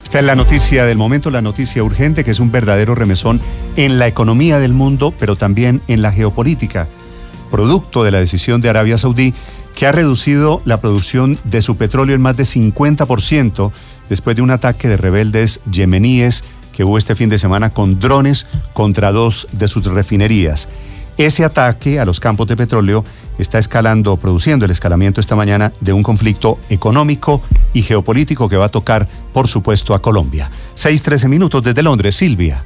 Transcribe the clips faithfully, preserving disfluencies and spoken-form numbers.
Esta es la noticia del momento, la noticia urgente, que es un verdadero remesón en la economía del mundo, pero también en la geopolítica, producto de la decisión de Arabia Saudí, que ha reducido la producción de su petróleo en más de cincuenta por ciento después de un ataque de rebeldes yemeníes que hubo este fin de semana con drones contra dos de sus refinerías. Ese ataque a los campos de petróleo está escalando, produciendo el escalamiento esta mañana de un conflicto económico y geopolítico que va a tocar, por supuesto, a Colombia. seis trece minutos desde Londres, Silvia.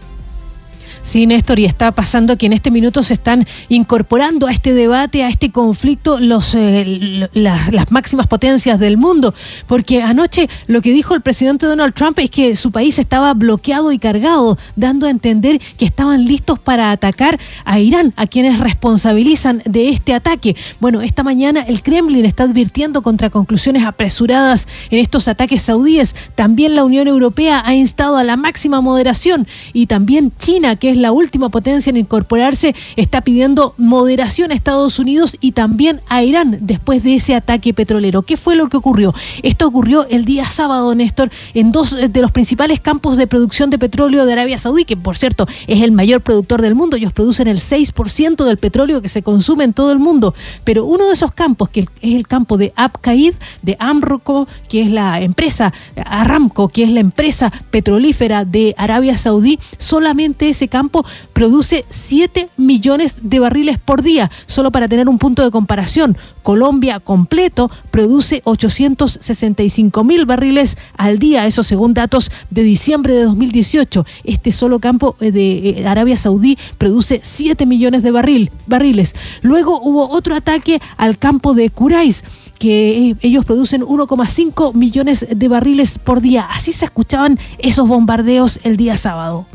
Sí, Néstor, y está pasando que en este minuto se están incorporando a este debate, a este conflicto, los, eh, la, las máximas potencias del mundo, porque anoche lo que dijo el presidente Donald Trump es que su país estaba bloqueado y cargado, dando a entender que estaban listos para atacar a Irán, a quienes responsabilizan de este ataque. Bueno, esta mañana el Kremlin está advirtiendo contra conclusiones apresuradas en estos ataques saudíes. También la Unión Europea ha instado a la máxima moderación, y también China, que es la última potencia en incorporarse, está pidiendo moderación a Estados Unidos y también a Irán después de ese ataque petrolero. ¿Qué fue lo que ocurrió? Esto ocurrió el día sábado, Néstor, en dos de los principales campos de producción de petróleo de Arabia Saudí, que por cierto es el mayor productor del mundo. Ellos producen el seis por ciento del petróleo que se consume en todo el mundo, pero uno de esos campos, que es el campo de Abqaiq, de Amrco, que es la empresa Aramco, que es la empresa petrolífera de Arabia Saudí, solamente ese campo produce siete millones de barriles por día. Solo para tener un punto de comparación, Colombia completo produce ochocientos sesenta y cinco mil barriles al día, eso según datos de diciembre de dos mil dieciocho. Este solo campo de Arabia Saudí produce siete millones de barril, barriles. Luego hubo otro ataque al campo de Kurais, que ellos producen uno coma cinco millones de barriles por día. Así se escuchaban esos bombardeos el día sábado.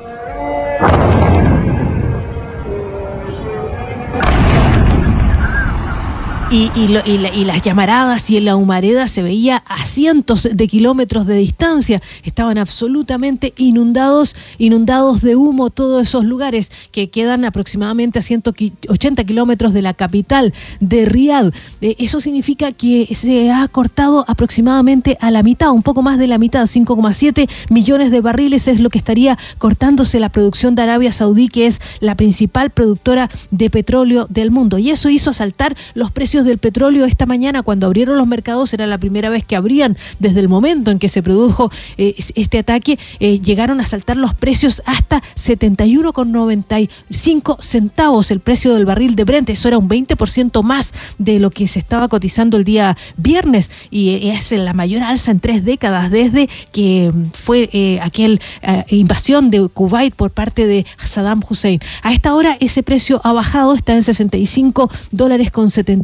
Y, y, lo, y, la, y las llamaradas y en la humareda se veía a cientos de kilómetros de distancia. Estaban absolutamente inundados, inundados de humo todos esos lugares que quedan aproximadamente a ciento ochenta kilómetros de la capital de Riad. Eh, eso significa que se ha cortado aproximadamente a la mitad, un poco más de la mitad, cinco coma siete millones de barriles es lo que estaría cortándose la producción de Arabia Saudí, que es la principal productora de petróleo del mundo. Y eso hizo saltar los precios del petróleo esta mañana. Cuando abrieron los mercados, era la primera vez que abrían desde el momento en que se produjo eh, este ataque, eh, llegaron a saltar los precios hasta setenta y uno con noventa y cinco centavos el precio del barril de Brent. Eso era un veinte por ciento más de lo que se estaba cotizando el día viernes, y es la mayor alza en tres décadas desde que fue eh, aquel eh, invasión de Kuwait por parte de Saddam Hussein. A esta hora ese precio ha bajado, está en sesenta y cinco dólares con setenta.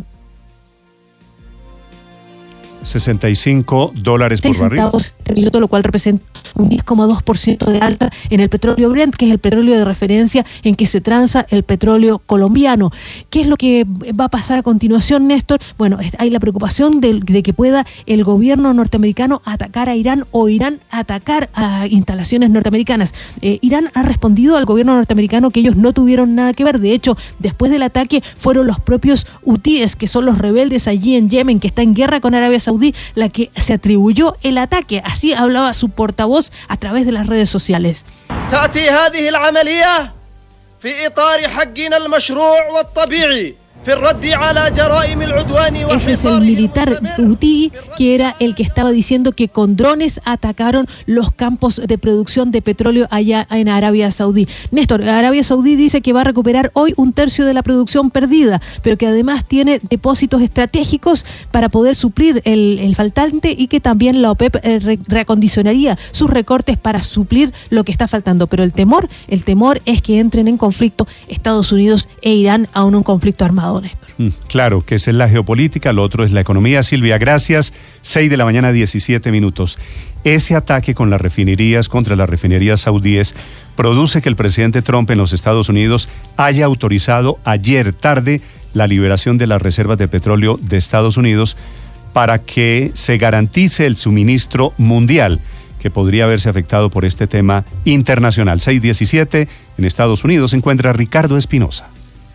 sesenta y cinco dólares por barril. Minuto, lo cual representa un diez coma dos por ciento de alta en el petróleo Brent, que es el petróleo de referencia en que se transa el petróleo colombiano. ¿Qué es lo que va a pasar a continuación, Néstor? Bueno, hay la preocupación de, de que pueda el gobierno norteamericano atacar a Irán o Irán atacar a instalaciones norteamericanas. Eh, Irán ha respondido al gobierno norteamericano que ellos no tuvieron nada que ver. De hecho, después del ataque fueron los propios hutíes, que son los rebeldes allí en Yemen, que está en guerra con Arabia Saudí, la que se atribuyó el ataque. Así hablaba su portavoz a través de las redes sociales. Ese es el militar hutí que era el que estaba diciendo que con drones atacaron los campos de producción de petróleo allá en Arabia Saudí. Néstor, Arabia Saudí dice que va a recuperar hoy un tercio de la producción perdida, pero que además tiene depósitos estratégicos para poder suplir el, el faltante, y que también la OPEP eh, re, reacondicionaría sus recortes para suplir lo que está faltando. Pero el temor, el temor es que entren en conflicto Estados Unidos e Irán, aún un conflicto armado, Néstor. Mm, claro, que esa es la geopolítica, lo otro es la economía. Silvia, gracias. seis de la mañana, diecisiete minutos. Ese ataque con las refinerías, contra las refinerías saudíes, produce que el presidente Trump en los Estados Unidos haya autorizado ayer tarde la liberación de las reservas de petróleo de Estados Unidos para que se garantice el suministro mundial, que podría haberse afectado por este tema internacional. seis diecisiete, en Estados Unidos se encuentra Ricardo Espinosa.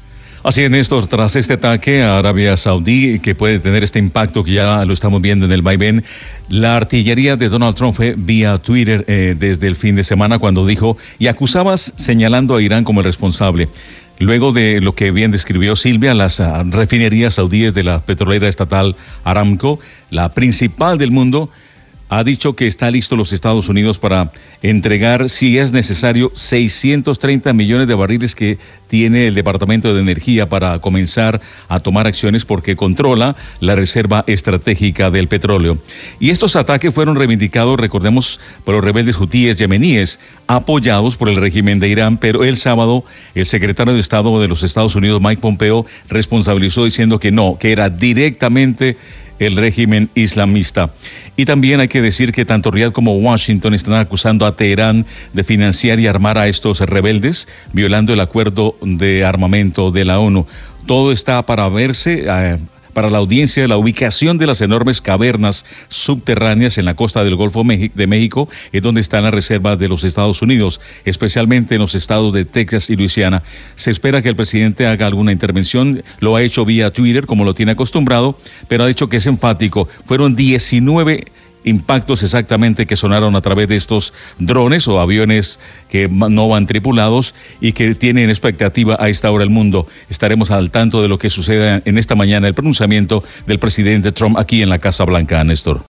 Así es, Néstor, tras este ataque a Arabia Saudí, que puede tener este impacto que ya lo estamos viendo en el vaivén, la artillería de Donald Trump fue vía Twitter eh, desde el fin de semana cuando dijo y acusaba señalando a Irán como el responsable. Luego de lo que bien describió Silvia, las uh, refinerías saudíes de la petrolera estatal Aramco, la principal del mundo, ha dicho que está listo los Estados Unidos para entregar, si es necesario, seiscientos treinta millones de barriles que tiene el Departamento de Energía para comenzar a tomar acciones porque controla la reserva estratégica del petróleo. Y estos ataques fueron reivindicados, recordemos, por los rebeldes hutíes yemeníes, apoyados por el régimen de Irán, pero el sábado el secretario de Estado de los Estados Unidos, Mike Pompeo, responsabilizó diciendo que no, que era directamente el régimen islamista. Y también hay que decir que tanto Riad como Washington están acusando a Teherán de financiar y armar a estos rebeldes, violando el acuerdo de armamento de la ONU. Todo está para verse, eh, para la audiencia, la ubicación de las enormes cavernas subterráneas en la costa del Golfo de México, es donde están las reservas de los Estados Unidos, especialmente en los estados de Texas y Luisiana. Se espera que el presidente haga alguna intervención, lo ha hecho vía Twitter, como lo tiene acostumbrado, pero ha dicho que es enfático. Fueron diecinueve impactos exactamente que sonaron a través de estos drones o aviones que no van tripulados y que tienen expectativa a esta hora el mundo. Estaremos al tanto de lo que suceda en esta mañana, el pronunciamiento del presidente Trump aquí en la Casa Blanca, Néstor.